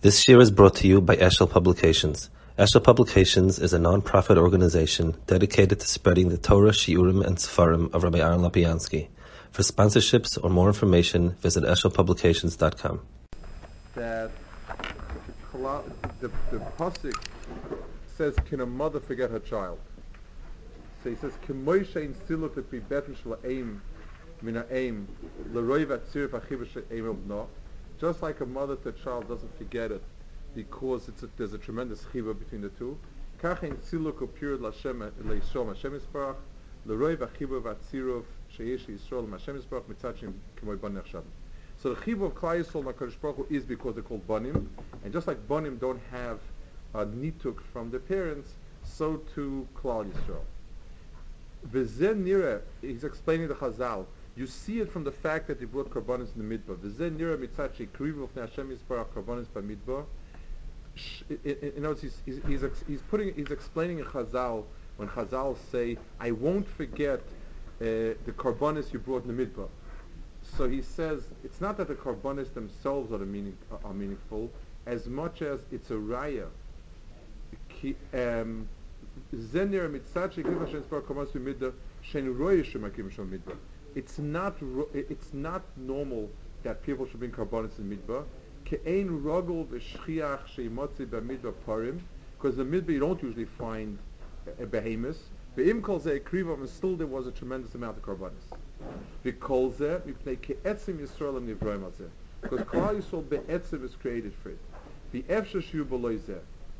This year is brought to you by Eshel Publications. Eshel Publications is a non-profit organization dedicated to spreading the Torah, Shiurim, and Sefarim of Rabbi Aaron Lapiansky. For sponsorships or more information, visit eshelpublications.com. That the pasuk says, "Can a mother forget her child?" So he says, "K'moishein siluk lepi betin shel aim min ha'aim l'roi v'atzir v'achiv she'aim obno." Just like a mother to a child doesn't forget it because there's a tremendous chiva between the two. Kachen siluk upir l'Hashem le'ishom Hashem Yisparach l'roi v'achiv v'atzirov sheyesh Yisrael Hashem Yisparach mitzachim k'moi ban nechshav. So the chiva of Klal Yisrael HaKadosh Baruch Hu is because they're called banim, and just like banim don't have a nituk from their parents, so too Klal Yisrael. V'zen nira, he's explaining the Chazal. You see it from the fact that he brought karbanis in the midbar. V'zen nira mitzachi krivu of Hashem Yisparach karbanis b'midbar. In other words, he's explaining in Chazal when Chazal say, "I won't forget the karbanis you brought in the midbar." So he says it's not that the karbanis themselves are meaningful, as much as it's a raya. It's not normal that people should bring karbanis in midbar. Because in the midbar you don't usually find a behemoth. And still there was a tremendous amount of karbanis. Because Klal Yisrael be'etzim is created for it.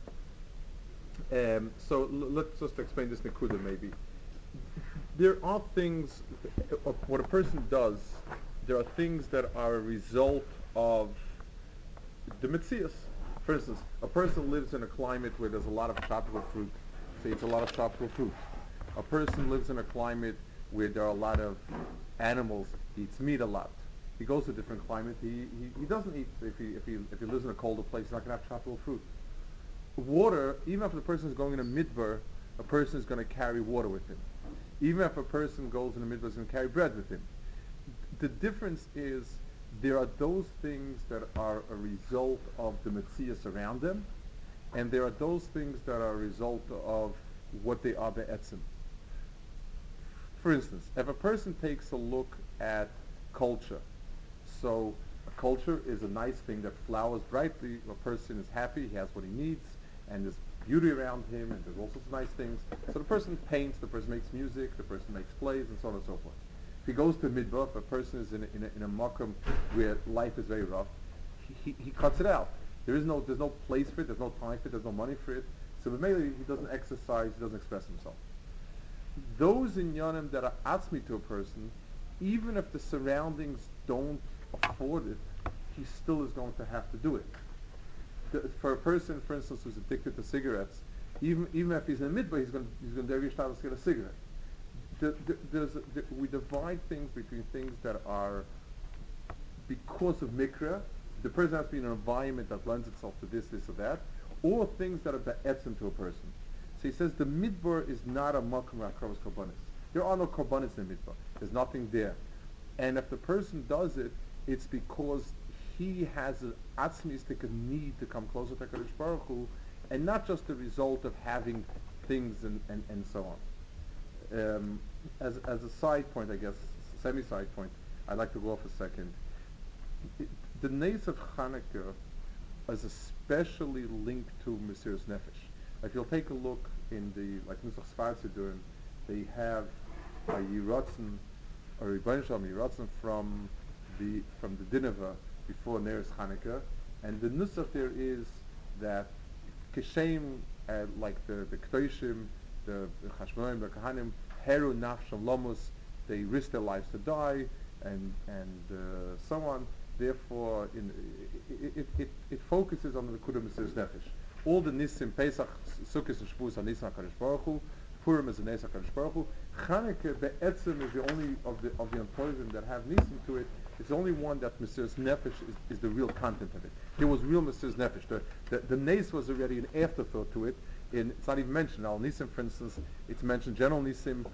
So let's just explain this nekuda maybe. There are things, what a person does, there are things that are a result of the metzias. For instance, a person lives in a climate where there's a lot of tropical fruit. Say it's a lot of tropical fruit. A person lives in a climate where there are a lot of animals, he eats meat a lot. He goes to a different climate, he doesn't eat, if he lives in a colder place, he's not going to have tropical fruit. Water, even if the person is going in a midbar, a person is going to carry water with him. Even if a person goes in a midbar, he's going to carry bread with him. The difference is there are those things that are a result of the metzias around them, and there are those things that are a result of what they are be'etzim. For instance, if a person takes a look at culture, so a culture is a nice thing that flowers brightly, a person is happy, he has what he needs, and there's beauty around him, and there's all sorts of nice things. So the person paints, the person makes music, the person makes plays, and so on and so forth. If he goes to midbar, if a person is in a makom where life is very rough, he cuts it out. There's no place for it, there's no time for it, there's no money for it. So mainly he doesn't exercise, he doesn't express himself. Those inyanim that are atzmi to a person, even if the surroundings don't afford it, he still is going to have to do it. For a person, for instance, who's addicted to cigarettes, even if he's in the midbar, he's going to every shot to get a cigarette. We divide things between things that are because of mikra. The person has to be in an environment that lends itself to this or that, or things that are be'etzim to a person. So he says the midbar is not a makom ha'akravos karbanis. There are no karbanis in the midbar. There's nothing there. And if the person does it, it's because he has an atzmistic need to come closer to HaKadosh Baruch Hu, and not just the result of having things and so on. As a side point, I guess, semi-side point, I'd like to go off a second. The Nes of Chanukah is especially linked to Mesiras Nefesh. If you'll take a look in the, like Nusach Sfar Sidurim, they have a Yiratzen, or Rebbeinu Shalom Yiratzen from the Dinevah before Neres Chanukah, and the Nusach there is that Kishem, like the K'toshim, the Chashmonim, the Kahanim, Heru Nafsham Lomus, they risk their lives to die, and so on. Therefore, it focuses on the Kudah Mesiras Nefesh. All the Nisim, Pesach, Sukkot, and Shavuos are Nisim HaKadosh Baruch Hu. Purim is a Nes HaKadosh Baruch Hu. Chanukah, Be'etzim, is the only of the Antoivim that have Nisim to it. It's the only one that Mesiras Nefesh is the real content of it. There was real Mesiras Nefesh. The Nes was already an afterthought to it. It's not even mentioned. Al Nisim, for instance, it's mentioned General Nisim.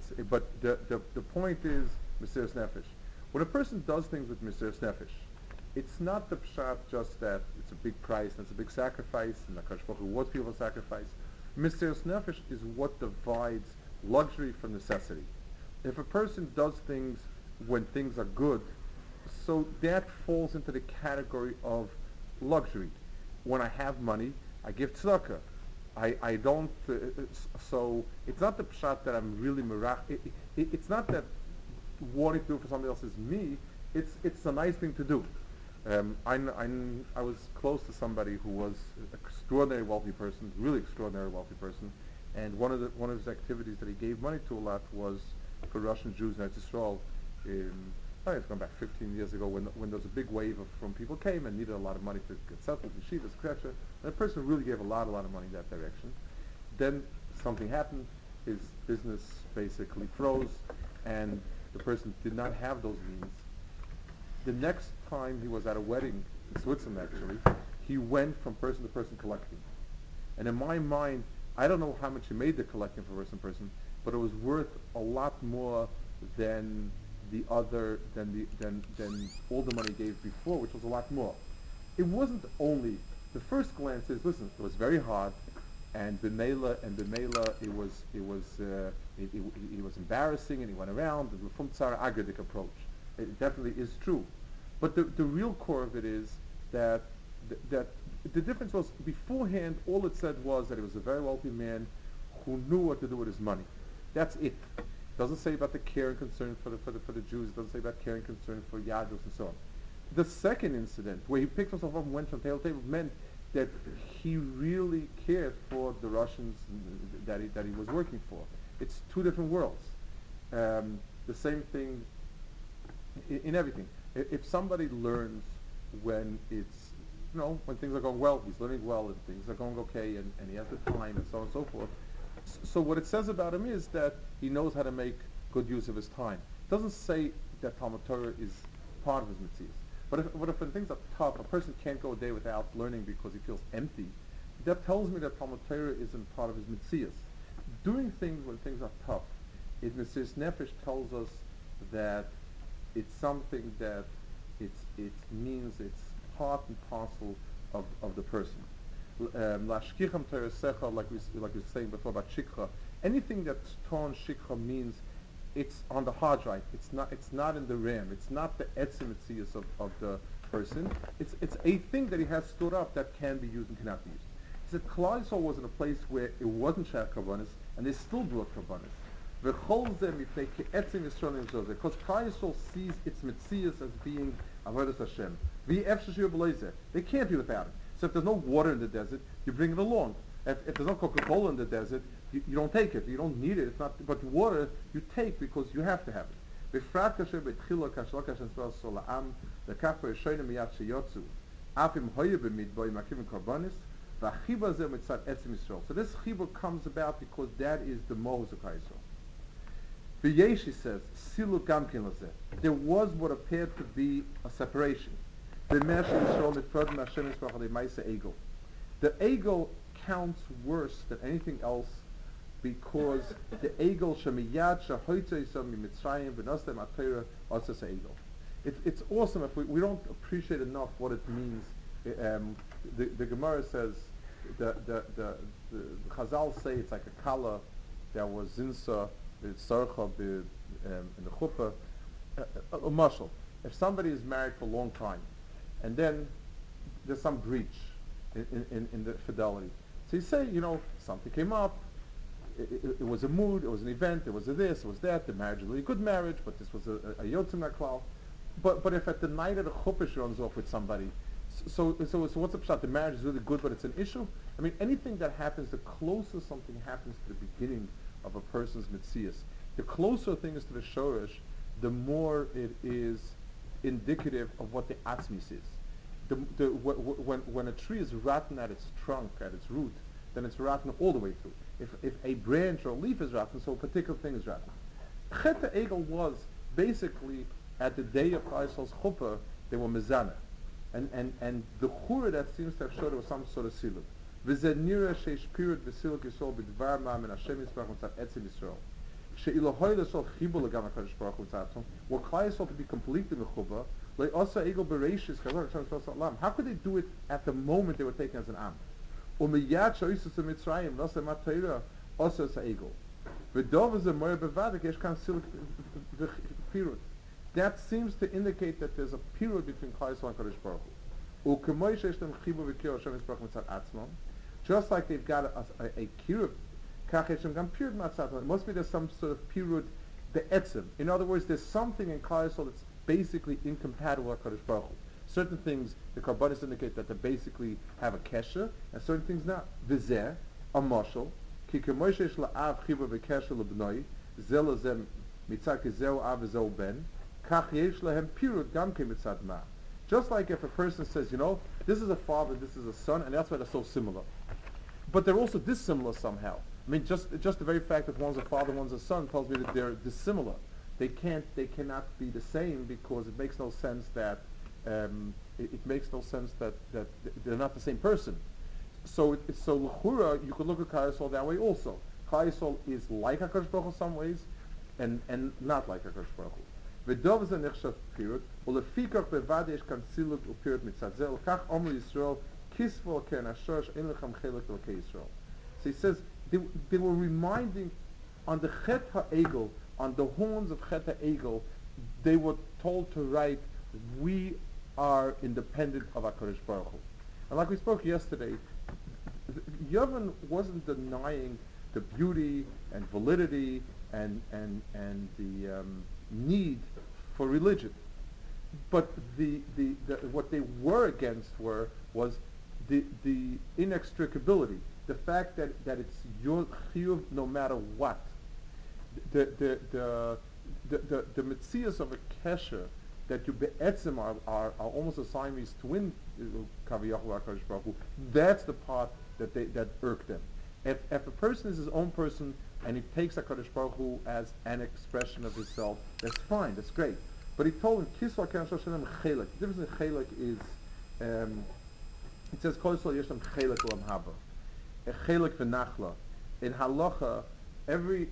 But the point is Mesiras Nefesh. When a person does things with Mesiras Nefesh, it's not the pshat just that it's a big price and it's a big sacrifice, and the Kadosh Baruch Hu wants people to sacrifice. Mesiras Nefesh is what divides luxury from necessity. If a person does things when things are good, so that falls into the category of luxury. When I have money, I give tzedakah. I don't, so it's not the pshat that I'm really merach. It's not that wanting to do for somebody else is me. It's a nice thing to do. I was close to somebody who was an extraordinary wealthy person, really extraordinary wealthy person, and one of his activities that he gave money to a lot was for Russian Jews in Eretz Yisrael. I think it's gone back 15 years ago when there was a big wave from people came and needed a lot of money to get settled, yeshivas, etc. And the person really gave a lot of money in that direction. Then something happened, his business basically froze, and the person did not have those means. The next time he was at a wedding in Switzerland, actually, he went from person to person collecting. And in my mind, I don't know how much he made the collecting from person to person, but it was worth a lot more than the other than all the money he gave before, which was a lot more. It wasn't only the first glance is listen, it was very hard, and B'meila it was embarrassing, and he went around the from Tzara Agadik approach. It definitely is true, but the real core of it is that the difference was beforehand. All it said was that he was a very wealthy man who knew what to do with his money. That's it. It doesn't say about the care and concern for the Jews. It doesn't say about care and concern for Yadus and so on. The second incident, where he picked himself up and went from table to table, meant that he really cared for the Russians that he was working for. It's two different worlds. The same thing in everything. If somebody learns when it's, when things are going well, he's learning well, and things are going okay, and he has the time, and so on and so forth. So what it says about him is that he knows how to make good use of his time. It doesn't say that Talmud Torah is part of his mitzvahs. But if when things are tough, a person can't go a day without learning because he feels empty, that tells me that Talmud Torah isn't part of his mitzvahs. Doing things when things are tough, Mesiras Nefesh tells us that it's something that it means it's part and parcel of the person. Lashkicham Teresecha, like we were saying before about shikha. Anything that torn shikha means it's on the hard drive. It's not in the RAM. It's not the etzim mitzias of the person. It's a thing that he has stored up that can be used and cannot be used. He said Klal Yisrael was in a place where it wasn't shach karbanis, and they still brought karbanis. V'chol zeh mipnei ke'etzim Yisrael nimzor, because Klal Yisrael sees its mitzias as being avodas Hashem. They can't be without it. So if there's no water in the desert, you bring it along. If there's no Coca-Cola in the desert, you don't take it. You don't need it. It's not. But water you take because you have to have it. So this chibur comes about because that is the mohus of Klal Yisrael. V'yeshi says, Silu Gamkin Lazeh. There was what appeared to be a separation. The ego counts worse than anything else because the ego it's awesome if we don't appreciate enough what it means. The Gemara says the Chazal say it's like a kala that was zinsa tzarcha in the chuppah. A mashal. If somebody is married for a long time and then there's some breach in the fidelity. So you say, something came up, it was a mood, it was an event, it was a this, it was that, the marriage was a really good marriage, but this was a yotzim klal. But if at the night of the chuppah she runs off with somebody, so what's the pshat? The marriage is really good, but it's an issue? I mean, anything that happens, the closer something happens to the beginning of a person's mitzias, the closer thing is to the shoresh, the more it is indicative of what the atzmis is. When a tree is rotten at its trunk, at its root, then it's rotten all the way through. If a branch or a leaf is rotten, so a particular thing is rotten. Chet Egel was basically at the day of Klal Yisrael's chuppah, they were mezanah, and the chura that seems to have showed there was some sort of siluk. V'zenira sheish pirit v'siluk Yisrael b'dvar ma'am and Hashem Yisparach v'tzat etzim Yisrael. She'ilohoy l'sol chibur l'gam HaKadosh Baruch Hu tzartom. Were Klal Yisrael to be completely mechuba, Like also Egel Bereshis, how could they do it at the moment they were taken as an Am? Umiyat Shoisus Mitzrayim, Nasa Matayra, also as Egel. V'dov is a Moyer Bevadik, Yesh Kan Silik Pirut. That seems to indicate that there's a period between Klal Yisrael and Kadosh Baruch Hu. U'kemoy sheyesh them chibu v'kir Hashem Yisbarach mitzad atzmon, just like they've got a kirub, kach yesh them gam period matzad. It must be there's some sort of period be'etzim. In other words, there's something in Klal Yisrael that's basically incompatible with Kadosh Baruch Hu. Certain things, the Karbanis indicate that they basically have a kesher, and certain things not. V'zeh, a mashal, ki kemoy sheyesh la'av chibu v'kesher l'bnoi, zel azem mitzad kezeu av v'zeu ben, just like if a person says, this is a father, this is a son, and that's why they're so similar. But they're also dissimilar somehow. I mean, just the very fact that one's a father, one's a son tells me that they're dissimilar. They cannot be the same because it makes no sense that it makes no sense that they're not the same person. So l'chura, you could look at Klal Yisrael that way also. Klal Yisrael is like HaKadosh Baruch Hu in some ways, and not like HaKadosh Baruch Hu. ודוב זה נחשב פירוט, ולפיכך בוודא יש כאן סילוק ופירוט מצד זה, ולכך אומר ישראל, כסבו כן השורש, אין לכם חלק אלוקי ישראל. So he says, they were reminding, on the Chet HaEgel, on the horns of Chet HaEgel, they were told to write, we are independent of HaKadosh Baruch Hu. And like we spoke yesterday, Yavin wasn't denying the beauty and validity and the need for religion, but the what they were against was the inextricability, the fact that it's your chiyuv no matter what. The mitzias of a kesher that you be'etzim are almost a Siamese twin, Kaviyahu HaKadosh Baruch Hu. That's the part that irked them. If a person is his own person and he takes HaKadosh Baruch Hu as an expression of himself, that's fine, that's great. But he told him, Kiswa Ken Shoshanem Chelek. The difference in Chelek is, it says, Kol Yisrael Yeshem Chelek Olam Haba. Chelek V'Nachla. In Halacha, every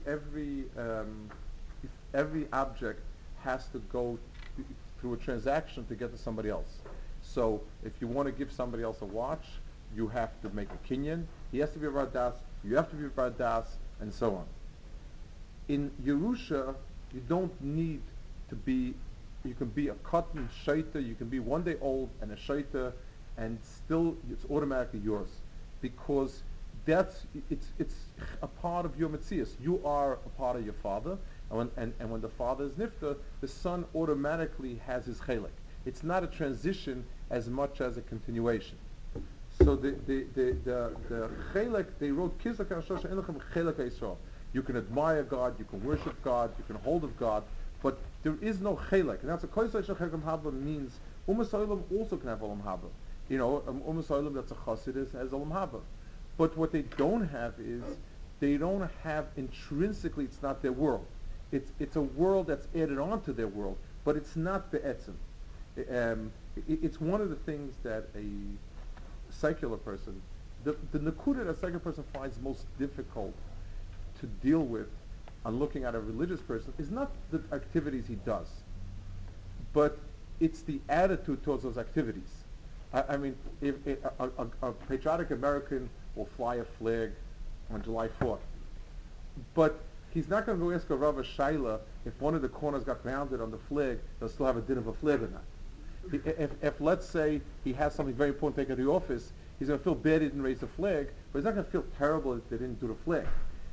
object has to go through a transaction to get to somebody else. So, if you want to give somebody else a watch, you have to make a kinyan. He has to be a Bardas, you have to be a Bardas, and so on. In Yerusha, you don't need to be, you can be a cotton shaita, you can be 1 day old and a shaita, and still it's automatically yours. Because it's a part of your Metzias. You are a part of your father, and when the father is nifta, the son automatically has his chelek. It's not a transition as much as a continuation. So the chelek, they wrote Kizak HaShosh Elechem Chelek HaYisrael. You can admire God, you can worship God, you can hold of God, but there is no chelek. And that's what Koisai Shechem Haba means. Olam also can have Olam Haba. Olam that's a Chassidus has Olam Haba. But what they don't have is, they don't have intrinsically, it's not their world. It's a world that's added on to their world, but it's not be'etzim. It's one of the things that a secular person, the nakuda that a secular person finds most difficult to deal with on looking at a religious person is not the activities he does, but it's the attitude towards those activities. I mean, if a patriotic American will fly a flag on July 4th, but he's not going to go ask a Rav Shaila if one of the corners got grounded on the flag, they'll still have a din of a flag or not. If let's say he has something very important to take to the office, he's going to feel bad he didn't raise the flag, but he's not going to feel terrible if they didn't do the flag.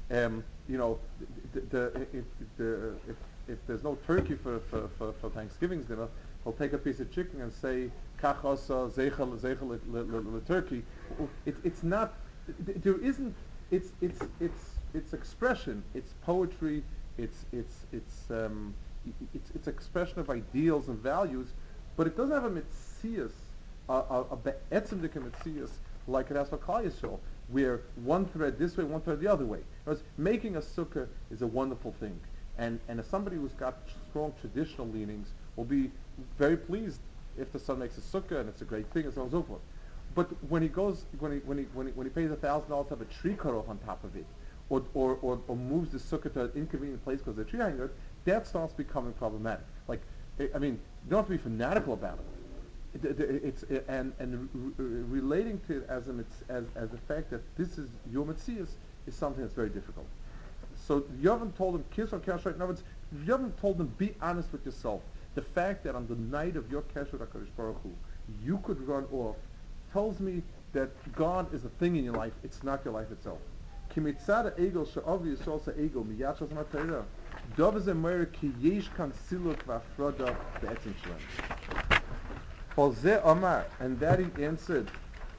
If there's no turkey for Thanksgiving's dinner, he'll take a piece of chicken and say Kach Osa Zeichel le turkey. It's not. There isn't. It's expression. It's poetry. It's expression of ideals and values, but it doesn't have a mitzias, a be'etzim dika mitzias like it has for Klal Yisrael, where one thread this way, one thread the other way. Because making a sukkah is a wonderful thing, and if somebody who's got strong traditional leanings will be very pleased if the son makes a sukkah and it's a great thing and so on and so forth. But when he pays $1,000 to have a tree cut off on top of it, or moves the sukkah to an inconvenient place because the tree hanger, that starts becoming problematic. Like, I mean, You don't have to be fanatical about it. It's relating to it as the fact that this is your Metzias is something that's very difficult. So you haven't told him kiss or kasher. In other words, you haven't told him be honest with yourself. The fact that on the night of your kasher HaKadosh Baruch Hu, you could run off, tells me that God is a thing in your life. It's not your life itself. Ki mitzad ha'egel she'avi Yisrael ha'egel miyad shazman ha'Torah. Dov ze meir ki yesh kan siluk v'afroda be'etzim shalem. For ze Omar, and that he answered,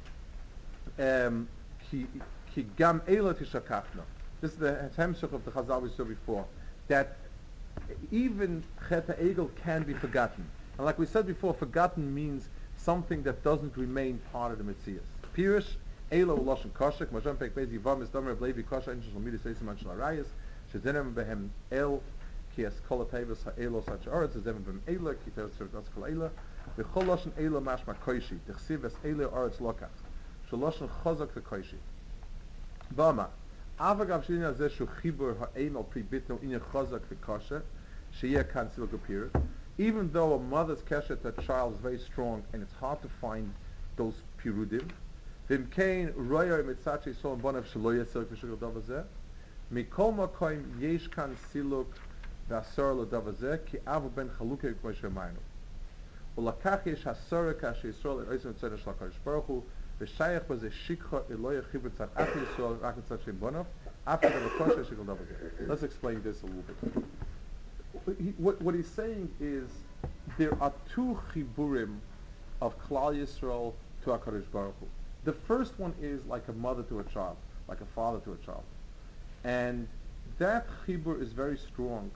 ki gam eila tishakachna. This is the hemshech of the Chazal we saw before, that even Chet HaEgel can be forgotten. And like we said before, forgotten means something that doesn't remain part of the Metzias. Pirish, Eilo Loshen Koshek, Masham Pek Bezi Vam is Domer Blevi Kosha, Inshal Midis Eisim Anshal Arayas, Shezenem Behem El, Ki Es Kol HaTevus HaElo Sach Oretz, Shezenem Behem Eila, Ki Teres Sheretz Kol Eila, V'chol Loshen Eilo Mashma Koishi, Techsiv Es Eilo Oretz Lokach, Shaloshen Chozak V'Koishi. Vama, Avagav Shilin Azeh Shu Chibur HaEim Al Pri Bitno Inye Chozak V'Kosha, Sheyeh Kan Siluk Apir. Even though a mother's kesher to a child is very strong and it's hard to find those pirudim, v'imkein roya mitzachi son bonav shelo yesel k'shugel davazeh, mikol makoim yesh kan siluk v'asor l'davazeh ki avu ben chalukei k'may shemaynu. Ulakach yesh hasora kashe Yisrael eroisim tzedek shel HaKadosh Baruch Hu v'shayach b'zeh shikha eloya chibur tzad ach Yisrael rak tzad shem bonav after the kosher shigel davazeh. Let's explain this a little bit. What he's saying is there are two chiburim of Klal Yisrael to HaKadosh Baruch Hu. The first one is like a mother to a child, like a father to a child. And that chibur is very strong,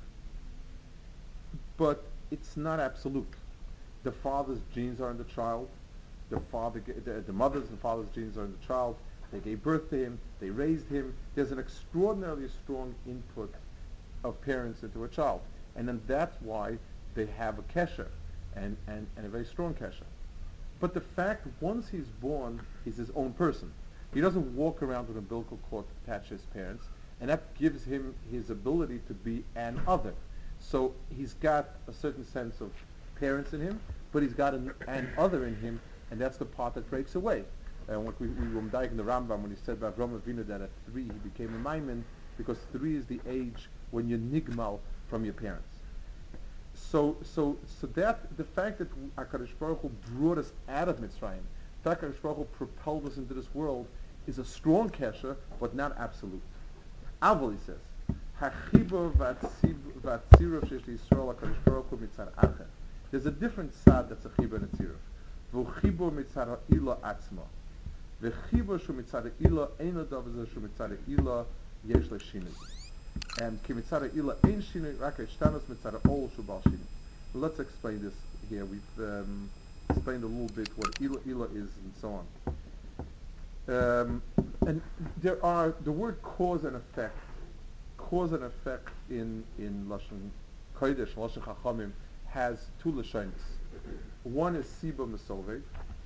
but it's not absolute. The father's genes are in the child, the mother's and father's genes are in the child, they gave birth to him, they raised him. There's an extraordinarily strong input of parents into a child. And then that's why they have a kesher, and a very strong kesher. But the fact, once he's born, he's his own person. He doesn't walk around with an umbilical cord attached to his parents, and that gives him his ability to be an other. So he's got a certain sense of parents in him, but he's got an other in him, and that's the part that breaks away. And what we were medayek in the Rambam when he said about Avraham Avinu that at 3 he became a maimin, because 3 is the age when you're nigmal from your parents. So that the fact that HaKadosh Baruch Hu brought us out of Mitzrayim, the fact that HaKadosh Baruch Hu propelled us into this world, is a strong kesher, but not absolute. Avol, he says, Hachibur v'atziruf shesh Yisrael HaKadosh Baruch Hu mitzad acher. There's a different sad that's a chibur and a tziruf. V'chibur mitzad ha'ila atzma. V'chibur shu mitzad ha'ila ein l'dav zeh shu mitzad ha'ila yesh l'shinui. And kimitzara ila ein shinui rak hashtanos mitzara ol shubal shinui. Let's explain this here. We've explained a little bit what ila is and so on. And there are the word cause and effect. Cause and effect in Lashon Kodesh, Lashon Chachamim, has 2 lashonos. One is siba mesoved,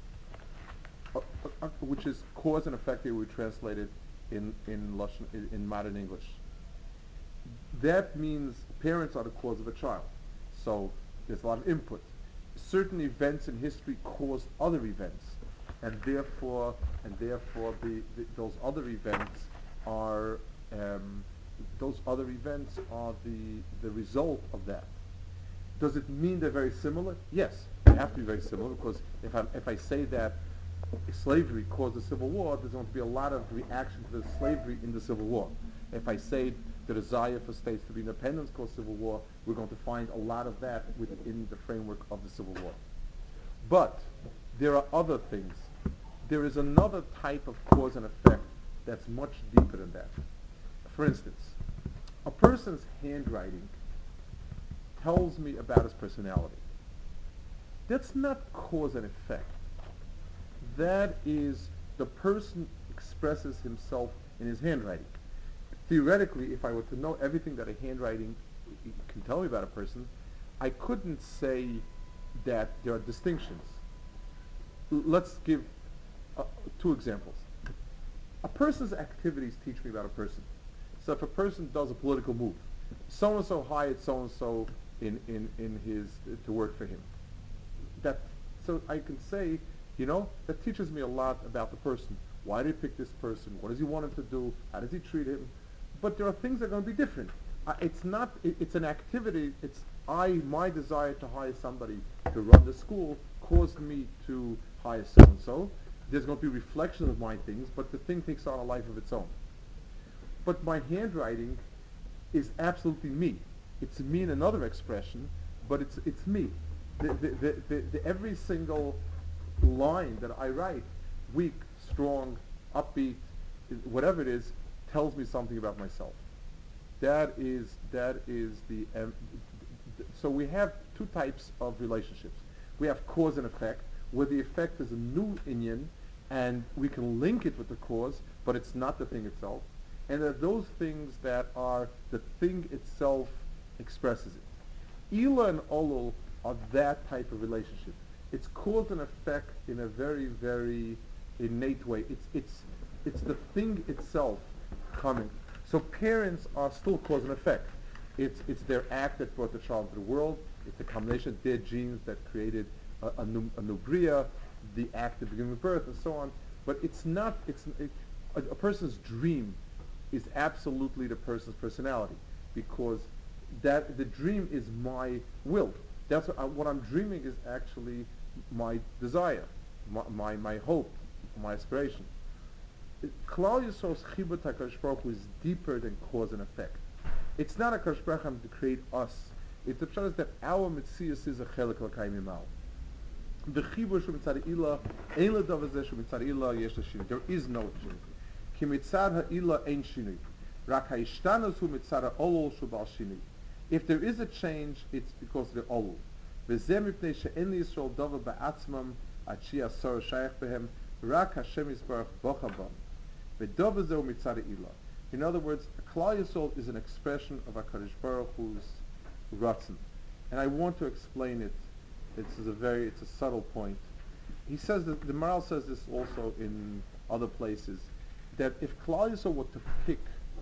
which is cause and effect. Here we translate it in modern English. That means parents are the cause of a child. So there's a lot of input. Certain events in history caused other events, and therefore those other events are the result of that. Does it mean they're very similar? Yes, they have to be very similar, because if I say that slavery caused the Civil War, there's going to be a lot of reaction to the slavery in the Civil War. If I say the desire for states to be independent caused Civil War, we're going to find a lot of that within the framework of the Civil War. But there are other things. There is another type of cause and effect that's much deeper than that. For instance, a person's handwriting tells me about his personality. That's not cause and effect. That is, the person expresses himself in his handwriting. Theoretically, if I were to know everything that a handwriting can tell me about a person, I couldn't say that there are distinctions. Let's give 2 examples. A person's activities teach me about a person. So if a person does a political move, so-and-so hired so-and-so to work for him. that, so I can say, that teaches me a lot about the person. Why did he pick this person? What does he want him to do? How does he treat him? But there are things that are going to be different. It's not, it's an activity, my desire to hire somebody to run the school caused me to hire so-and-so. There's going to be reflection of my things, but the thing takes on a life of its own. But my handwriting is absolutely me. It's me in another expression, but it's me. Every single line that I write, weak, strong, upbeat, whatever it is, tells me something about myself. That is the so we have two types of relationships. We have cause and effect, where the effect is a new inyan, and we can link it with the cause, but it's not the thing itself. And there are those things that are the thing itself expresses it. Ila and Olul are that type of relationship. It's cause and effect in a very, very innate way. It's the thing itself coming. So parents are still cause and effect. It's their act that brought the child into the world. It's the combination of their genes that created a new bria, the act of beginning of birth, and so on. But it's not. A person's dream is absolutely the person's personality, because that the dream is my will. That's what I'm dreaming is actually my desire, my hope, my aspiration. Klal Yisrael's chibur to HaKadosh Baruch Hu is deeper than cause and effect. It's not a HaKadosh Baruch Hu to create us. It's the pshat that our mitzias is a chelik l'kayim imal. The chibur shu mitzad ilah ein ledavar zeh shu mitzad ilah yesh l'shinui. There is no shinui. Ki mitzad ha'ila ein shinui. Rak ha'ishtanus hu mitzad ha'olol shu bal shinui. If there is a change, it's because of the olul. V'zeh mipnei she'en Yisrael davar ba'atzmam ad shi asar shayach behem rak Hashem yisbarach bocha bam. V'davar zeh hu mitzad ha'ila. In other words, Klal Yisrael is an expression of HaKadosh Baruch Hu's Ratzon. And I want to explain it. It's a subtle point. He says that, the Maral says this also in other places, that if Klal Yisrael were to pick,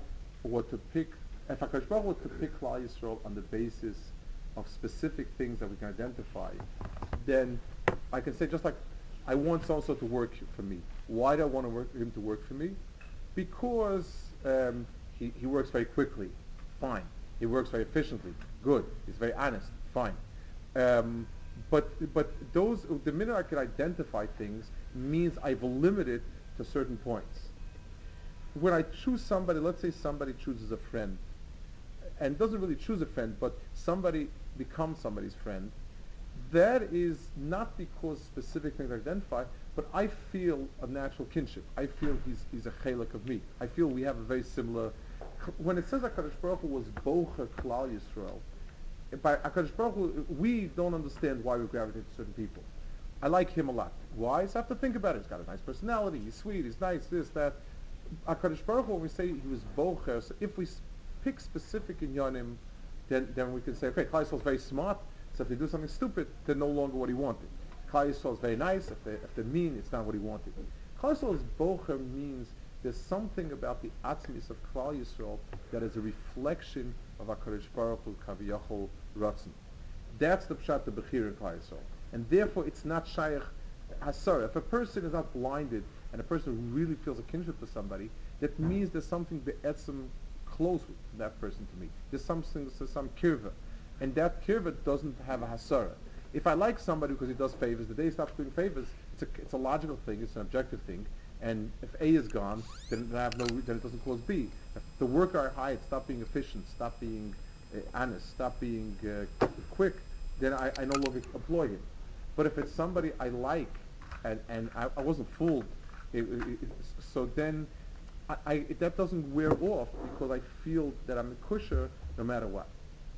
if HaKadosh Baruch Hu were to pick Klal Yisrael on the basis of specific things that we can identify, then I can say, just like, I want so-and-so to work for me. Why do I want him to work for me? Because he works very quickly. Fine. He works very efficiently. Good. He's very honest. Fine. But the minute I can identify things means I've limited to certain points. When I choose somebody, let's say somebody chooses a friend, and doesn't really choose a friend, but somebody becomes somebody's friend, that is not because specific things I identify, but I feel a natural kinship. I feel he's a chelik of me. I feel we have a very similar. When it says HaKadosh Baruch Hu was bocher Klal Yisrael, by HaKadosh Baruch Hu, we don't understand why we gravitate to certain people. I like him a lot. Why? So I have to think about it. He's got a nice personality. He's sweet. He's nice. This, that. HaKadosh Baruch Hu, when we say he was bocher, so if we pick specific inyanim, then we can say, okay, Klal Yisrael is very smart. So if they do something stupid, they're no longer what he wanted. Klal Yisrael is very nice. If they're mean, it's not what he wanted. Klal Yisrael's bocher means there's something about the atzmis of Klal Yisrael that is a reflection of HaKadosh Baruch Hu Kaviyachol Ratzon. That's the pshat, the bechir in Klal Yisrael. And therefore it's not shaykh hasar. If a person is not blinded and a person really feels a kinship to somebody, that means there's something be'etzim close with that person to me. There's some kirva. And that kirva doesn't have a hasara. If I like somebody because he does favors, the day he stops doing favors, it's a logical thing, it's an objective thing. And if A is gone, then it doesn't cause B. If the worker I hired stop being efficient, stop being honest, stop being quick, then I no longer employ him. But if it's somebody I like and I wasn't fooled, so then that doesn't wear off because I feel that I'm a kusher no matter what.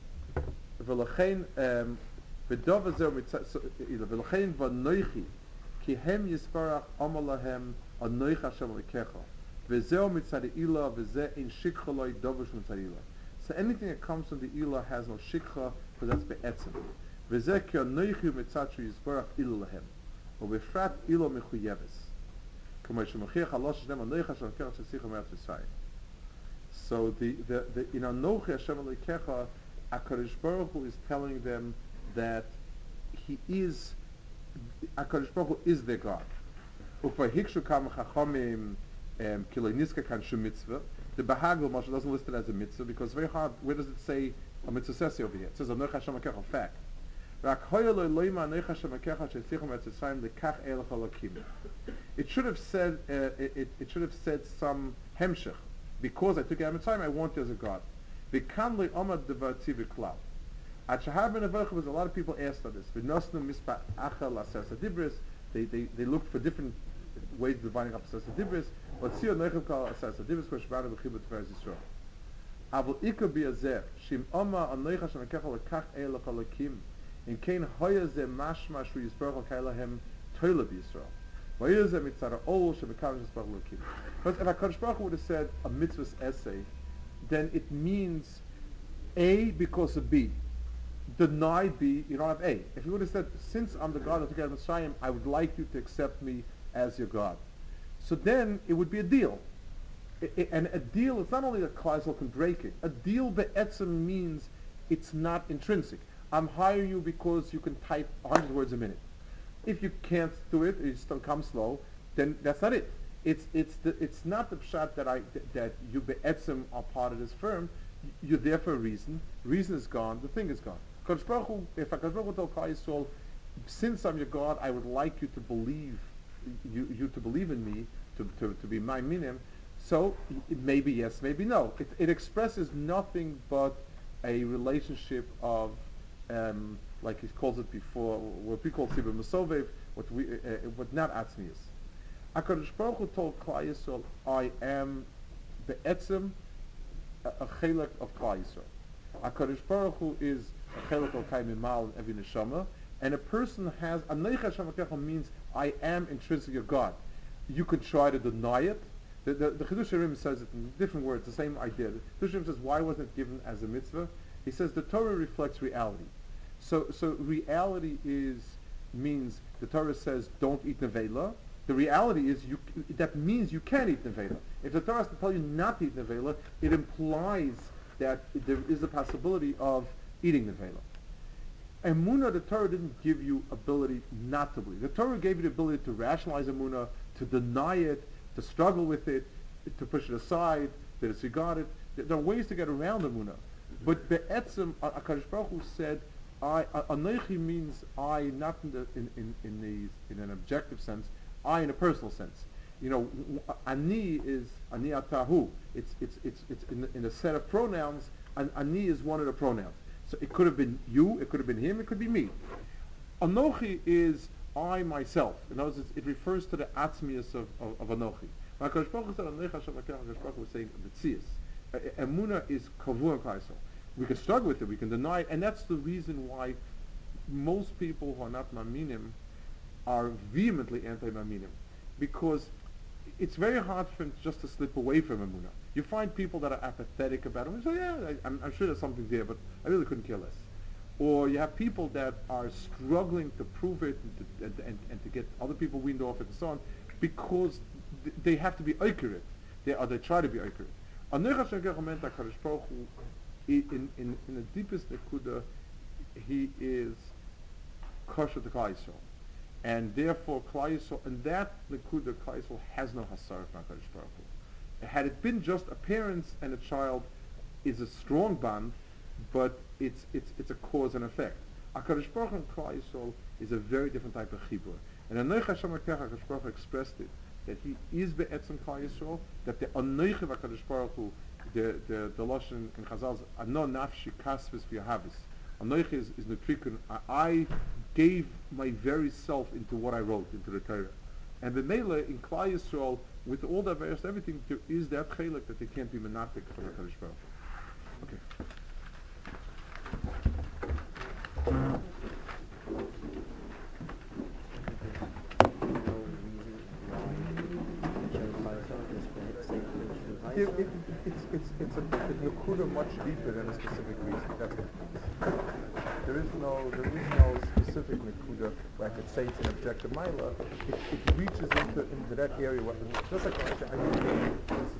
ולכן בדבר זה ולכן ונויכי כי הם יספרח אמר להם הנויך השם אלוקיך וזהו מצד האילה וזה אין שכחה לו דובר של מצד האילה. So anything that comes from the ilah has no shikha because that's be'etzim. וזה כי הנויכי מצד שהוא יספרח אילה להם ובפרט אילה מחויבס כמו שמוכיח הלוש שלהם הנויך השם אלוקיך ששיחה מארץ ישראל. So in הנויך השם אלוקיך HaKadosh Baruch Hu is telling them that he is HaKadosh Baruch Hu is their God. Upahikshu kam chachomim kiloi niska kan shu mitzvah. The Bahagel Moshe doesn't list it as a mitzvah because it's very hard. Where does it say a mitzvah sesi over here? It says Anoich Hashem Elokecha, fact. It should have said it should have said some hemshech, because I took out Mitzrayim, I want you as a God. V'kan le'omad devarti v'klal. At Shahar ben Avach was a lot of people asked on this. V'nosnu mispa achal asas adibris. They looked for different ways of dividing up asas adibris. But see Anoich Kal asas adibris koshbanu v'chibut Tiferes Yisrael. Avol ikar bi'azeh shim oma Anoich Hashem Elokecha lekach elech Elokim. In Kain Hoya ze mashma shu yisbarach kailahem toila b'Yisrael. Hoya ze mitzara ol shemekadosh yisbarach lokim. Because if HaKadosh Baruch Hu would have said a mitzvah's essay, then it means A because of B. Deny B, you don't have A. If he would have said, since I'm the God of the Messiah, I would like you to accept me as your God. So then it would be a deal. And a deal, it's not only that Klaisel can break it. A deal be'etzem means it's not intrinsic. I'm hiring you because you can type 100 words a minute. If you can't do it, you still come slow, then that's not it. It's not the pshat that you be'etzem are part of this firm. You're there for a reason. Reason is gone. The thing is gone. If HaKadosh Baruch Hu told Klal Yisrael, since I'm your God, I would like you to believe you to believe in me, to be my minim. So maybe yes, maybe no. It expresses nothing but a relationship of like he calls it before, what we call Sibur Masovev, what not Atzmius. HaKadosh Baruch Hu told Klal Yisrael, I am be'etzem a chelek of Klal Yisrael. HaKadosh Baruch Hu is a chelek of Kai Mimal and every neshama, and a person has, Anoich Hashem Elokecha means I am intrinsically a God. You could try to deny it. The Chidush HaRim says it in different words, the same idea. The Chidush HaRim says, why wasn't it given as a mitzvah? He says the Torah reflects reality. So reality means the Torah says don't eat nevela. The reality is that means you can eat nevela. If the Torah has to tell you not to eat nevela, it implies that there is a possibility of eating nevela. Emunah, the Torah didn't give you ability not to believe. The Torah gave you the ability to rationalize emunah, to deny it, to struggle with it, to push it aside, to disregard it. There are ways to get around emunah. But be'etzem, HaKadosh Baruch Hu said, Anochi means I, not in an objective sense, I in a personal sense. You know, ani is ani atahu. It's in a set of pronouns. Ani is one of the pronouns. So it could have been you, it could have been him, it could be me. Anochi is I myself. In other words, it refers to the atzmius of Anochi. When HaKadosh Baruch Hu said Anochi Hashem Elokecha, HaKadosh Baruch Hu was saying B'tzias. Emunah is kavur and kaisel. We can struggle with it, we can deny it, and that's the reason why most people who are not maminim are vehemently anti-maminim, because it's very hard for them just to slip away from emunah. You find people that are apathetic about it, and say, yeah, I'm sure there's something there, but I really couldn't care less. Or you have people that are struggling to prove it and to get other people weaned off it and so on, because they have to be accurate. They try to be accurate. Anoich Hashem Elokecha meant that HaKadosh Baruch Hu, in the deepest nekuda, he is kosher to Klal Yisrael, and therefore Klal Yisrael, and that nekuda Klal Yisrael has no hasar from HaKadosh Baruch Hu. Had it been just a parent and a child, is a strong bond, but it's a cause and effect. HaKadosh Baruch Hu and Klal Yisrael is a very different type of chibur. And Anoich Hashem Elokecha, HaKadosh Baruch Hu expressed it, that he is be'etzem Klal Yisrael, that the Anoich of HaKadosh Baruch Hu, the Lashon in Chazal, Ano nafshi kasvis v'yahavis. Anoich is nutrikun. I gave my very self into what I wrote, into the Torah. And the Mele in Klal Yisrael, with all that various everything, there is that chelek that they can't be menatik from HaKadosh Baruch Hu. Okay. It's a nekuda much deeper than a specific reason. That's it. There is no specific nekuda where I could say it's an objective mila. It reaches into that area. Just like I said, I